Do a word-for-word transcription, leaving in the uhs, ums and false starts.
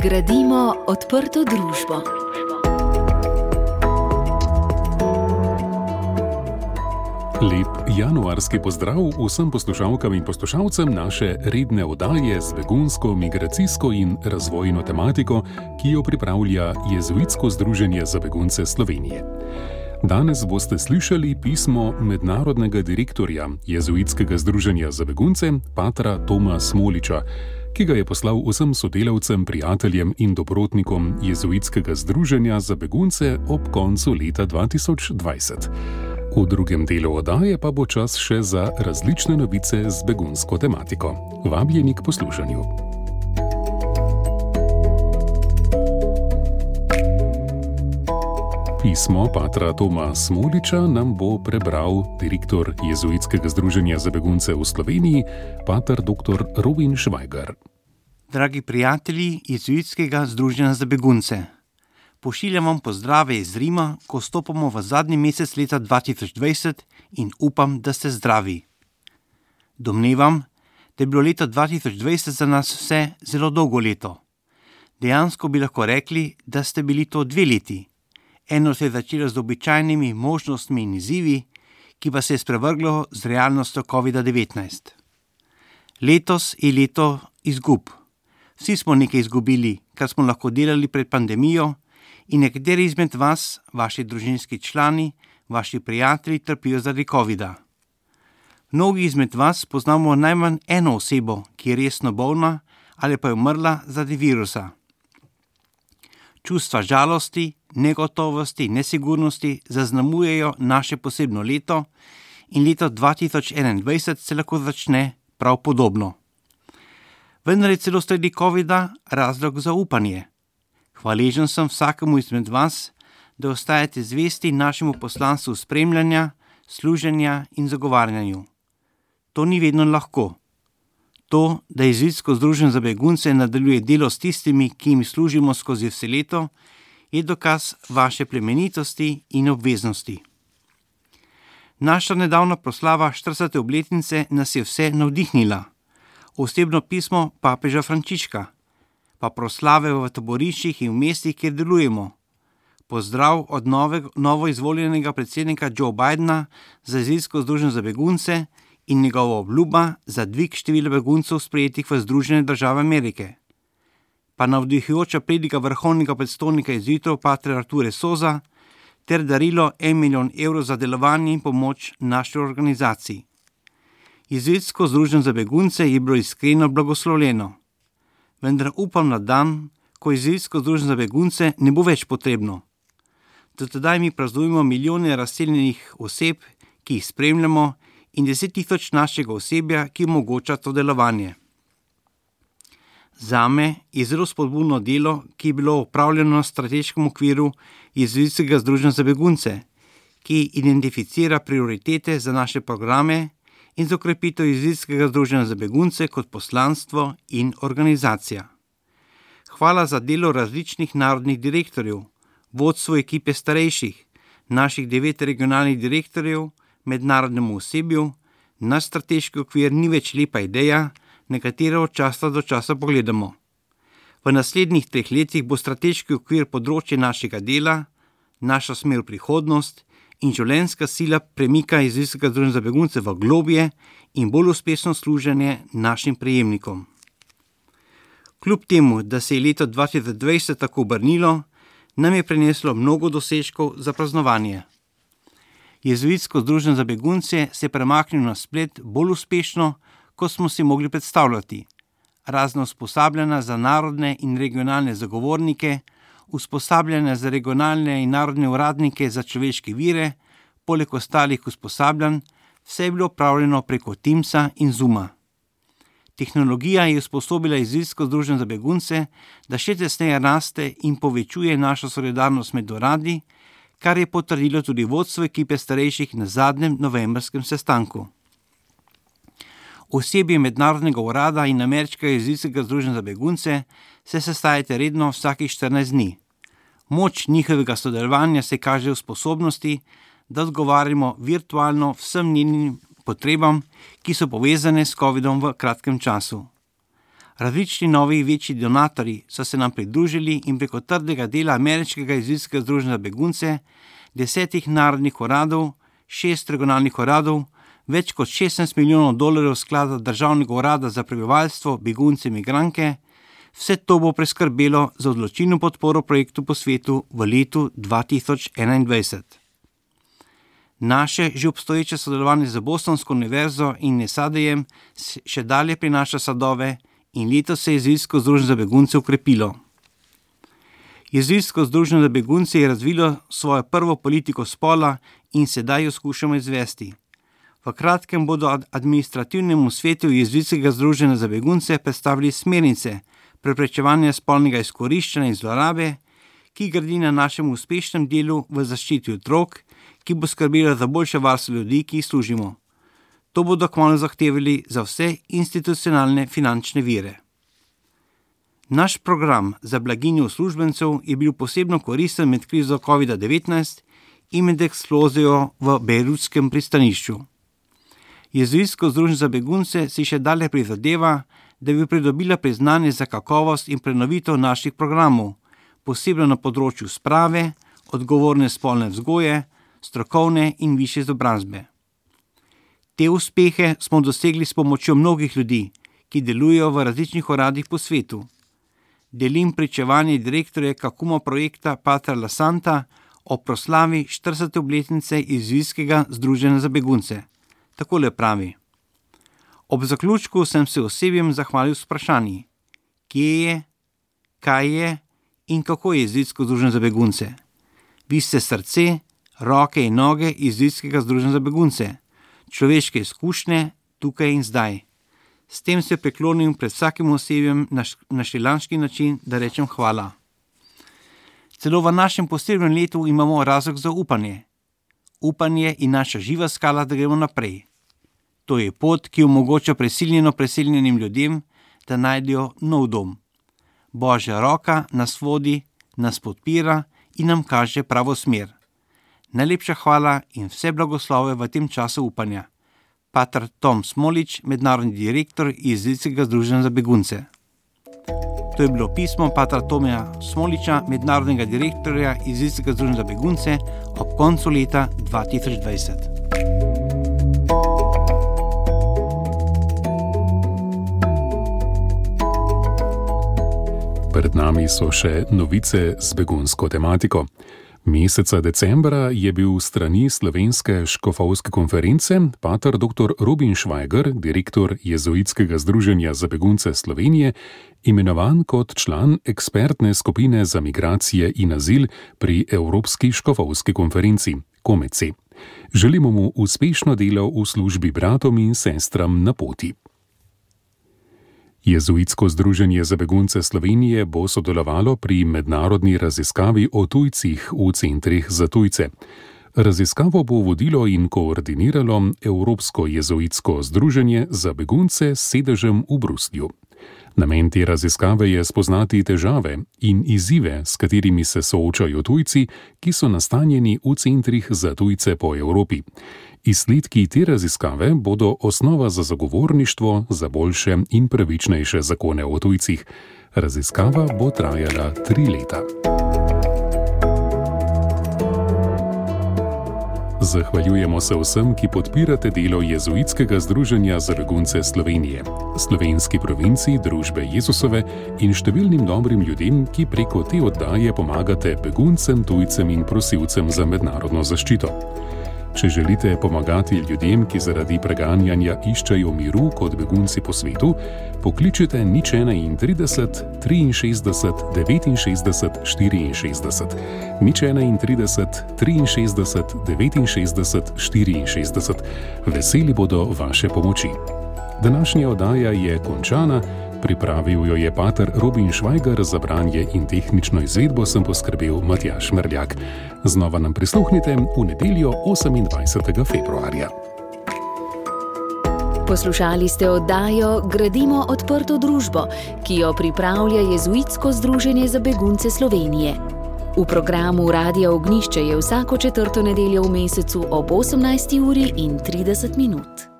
Gradimo odprto družbo. Lep januarski pozdrav vsem poslušalkam in poslušalcem naše redne oddaje z begunsko, migracijsko in razvojno tematiko, ki jo pripravlja Jezuitsko združenje za begunce Slovenije. Danes boste slišali pismo mednarodnega direktorja Jezuitskega združenja za begunce, patra Toma Smoliča, ki ga je poslal vsem sodelavcem, prijateljem in dobrotnikom Jezuitskega združenja za begunce ob koncu leta dva tisoč dvajset. V drugem delu oddaje pa bo čas še za različne novice z begunsko tematiko. Vabljeni k poslušanju. Pismo patra Toma Smoliča nam bo prebral direktor Jezuitskega združenja za begunce v Sloveniji, pater doktor Robin Švajgar. Dragi prijatelji Jezuitskega združenja za begunce, pošiljam vam pozdrave iz Rima, ko stopamo v zadnji mesec leta dva tisoč dvajset in upam, da ste zdravi. Domnevam, da je bilo leto dva tisoč dvajset za nas vse zelo dolgo leto. Dejansko bi lahko rekli, da ste bili to dve leti. Eno se je začelo z običajnimi možnostmi in izzivi, ki pa se je sprevrglo z realnostjo covid devetnajst. Letos je leto izgub. Vsi smo nekaj izgubili, kar smo lahko delali pred pandemijo, in nekateri izmed vas, vaši družinski člani, vaši prijatelji trpijo zaradi covida. Mnogi izmed vas poznamo najmanj eno osebo, ki je resno bolna ali pa je umrla zaradi virusa. Čustva žalosti, negotovosti, nesigurnosti zaznamujejo naše posebno leto in leto dva tisoč enaindvajset se lahko začne prav podobno. Vendar je celo sredi covida razlog za upanje. Hvaležen sem vsakemu izmed vas, da ostajate zvesti našemu poslanstvu spremljanja, služenja in zagovarjanju. To ni vedno lahko. To, da Jezuitsko združenje za begunce nadaljuje delo s tistimi, ki jim služimo skozi vse leto, je dokaz vaše plemenitosti in obveznosti. Naša nedavna proslava štiridesete obletnice nas je vse navdihnila. Osebno pismo papeža Frančiška, pa proslave v taboriščih in v mestih, kjer delujemo. Pozdrav od nove, novo izvoljenega predsednika Joe Bidena za Jezuitsko združenje za begunce in njegova obljuba za dvig števila beguncev sprejetih v Združene države Amerike. Pa navdihujoča predika vrhovnega predstojnika jezuitov patra Arture Soza ter darilo en milijon evrov za delovanje in pomoč naši organizaciji. Jezuitsko združenje za begunce je bilo iskreno blagoslovljeno. Vendar upam na dan, ko Jezuitsko združenje za begunce ne bo več potrebno. Do tedaj mi praznujemo milijone razseljenih oseb, ki jih spremljamo, in deset tisoč našega osebja, ki omogoča to delovanje. Zame je zelo spodbudno delo, ki je bilo opravljeno na strateškem okviru Jezuitskega združenja za begunce, ki identificira prioritete za naše programe in za okrepitev Jezuitskega združenja za begunce kot poslanstvo in organizacija. Hvala za delo različnih narodnih direktorjev, vodstvo ekipe starejših, naših devet regionalnih direktorjev, mednarodnemu osebju. Naš strateški okvir ni več lepa ideja, na katero od časa do časa pogledamo. V naslednjih treh letih bo strateški okvir področje našega dela, naša smer v prihodnost in življenjska sila premika Jezuitskega združenja za begunce v globje in bolj uspešno služenje našim prejemnikom. Kljub temu, da se je leto dva tisoč dvajset tako obrnilo, nam je prineslo mnogo dosežkov za praznovanje. Jezuitsko združenje za begunce se je premaknilo na splet bolj uspešno, kot smo si mogli predstavljati. Razna usposabljanja za narodne in regionalne zagovornike, usposabljanja za regionalne in narodne uradnike za človeške vire, poleg ostalih usposabljanj, vse je bilo opravljeno preko Teamsa in Zooma. Tehnologija je usposobila Jezuitsko združenje za begunce, da še tesneje raste in povečuje našo solidarnost med uradi, kar je potrdilo tudi vodstvo ekipe starejših na zadnjem novembrskem sestanku. Osebje mednarodnega urada in ameriškega Jezuitskega združenja za begunce se sestajate redno vsakih štirinajst dni. Moč njihovega sodelovanja se kaže v sposobnosti, da odgovarjamo virtualno vsem njenim potrebam, ki so povezane s covidom v kratkem času. Različni novi večji donatorji so se nam pridružili in preko trdega dela Ameriškega jezuitskega združenja za begunce, desetih narodnih uradov, šest regionalnih uradov, več kot šestnajst milijonov dolarjev sklada Državnega urada za prebivalstvo, begunce in migranke, vse to bo preskrbelo za odločilno podporo projektu po svetu v letu dva tisoč enaindvajset. Naše že obstoječe sodelovanje z Bostonsko univerzo in Nesadejem še dalje prinaša sadove in letos se je Jezuitsko združenje za begunce ukrepilo. Jezuitsko združenje za begunce je razvilo svojo prvo politiko spola in sedaj jo skušamo izvesti. V kratkem bodo administrativnemu svetu Jezuitskega združenja za begunce predstavili smernice preprečevanja spolnega izkoriščanja in zlorabe, ki gradi na našem uspešnem delu v zaščiti otrok, ki bo skrbela za boljše varstvo ljudi, ki jih služimo. To bodo kmalu zahtevali za vse institucionalne finančne vire. Naš program za blaginjo uslužbencev je bil posebno koristen med krizo covid devetnajst in med eksplozijo v bejrutskem pristanišču. Jezuitsko združenje za begunce si še dalje prizadeva, da bi pridobila priznanje za kakovost in prenovitev naših programov, posebno na področju sprave, odgovorne spolne vzgoje, strokovne in višje izobrazbe. Te uspehe smo dosegli s pomočjo mnogih ljudi, ki delujejo v različnih uradih po svetu. Delim pričevanje direktorja Kakuma projekta Patra Lasanta o proslavi štiridesete obletnice Jezuitskega združenja za begunce. Takole pravi: Ob zaključku sem se osebjem zahvalil s vprašanji, kje je, kaj je in kako je Jezuitsko združenje za begunce. Vi ste srce, roke in noge Jezuitskega združenja za begunce, človeške izkušnje tukaj in zdaj. S tem se priklonim pred vsakim osebjem na, na šrilanški način, da rečem hvala. Celo v našem posebnem letu imamo razlog za upanje. Upanje in naša živa skala, da gremo naprej. To je pot, ki omogoča presiljeno preseljenim ljudem, da najdejo nov dom. Božja roka nas vodi, nas podpira in nam kaže pravo smer. Najlepša hvala in vse blagoslove v tem času upanja. Pater Tom Smolič, mednarodni direktor Jezuitskega združenja za begunce. To je bilo pismo patra Tomija Smoliča, mednarodnega direktorja Jezuitskega združenja za begunce ob koncu leta dva tisoč dvajset. Pred nami so še novice z begunsko tematiko. Meseca decembra je bil strani Slovenske škofovske konference pater doktor Robin Švajger, direktor Jezuitskega združenja za begunce Slovenije, imenovan kot član ekspertne skupine za migracije in azil pri Evropski škofovski konferenci, KOMECE. Želimo mu uspešno delo v službi bratom in sestram na poti. Jezuitsko združenje za begunce Slovenije bo sodelovalo pri mednarodni raziskavi o tujcih v centrih za tujce. Raziskavo bo vodilo in koordiniralo Evropsko jezuitsko združenje za begunce s sedežem v Bruslju. Namen te raziskave je spoznati težave in izzive, s katerimi se soočajo tujci, ki so nastanjeni v centrih za tujce po Evropi. Izsledki te raziskave bodo osnova za zagovorništvo za boljše in pravičnejše zakone o tujcih. Raziskava bo trajala tri leta. Zahvaljujemo se vsem, ki podpirate delo Jezuitskega združenja za begunce Slovenije, slovenski provinci Družbe Jezusove in številnim dobrim ljudem, ki preko te oddaje pomagate beguncem, tujcem in prosilcem za mednarodno zaščito. Če želite pomagati ljudem, ki zaradi preganjanja iščejo miru kot begunci po svetu, pokličite nič enaintrideset, triinšestdeset, devetinšestdeset, štiriinšestdeset, nič enaintrideset, triinšestdeset, devetinšestdeset, štiriinšestdeset. Veseli bodo vaše pomoči. Današnja oddaja je končana. Pripravil jo je pater Robin Švajger, za branje in tehnično izvedbo sem poskrbel Matjaž Merljak. Znova nam prisluhnite v nedeljo osemindvajsetega februarja. Poslušali ste oddajo Gradimo odprto družbo, ki jo pripravlja Jezuitsko združenje za begunce Slovenije. V programu Radia Ognjišče je vsako četrto nedeljo v mesecu ob osemnajsti uri in trideset minut.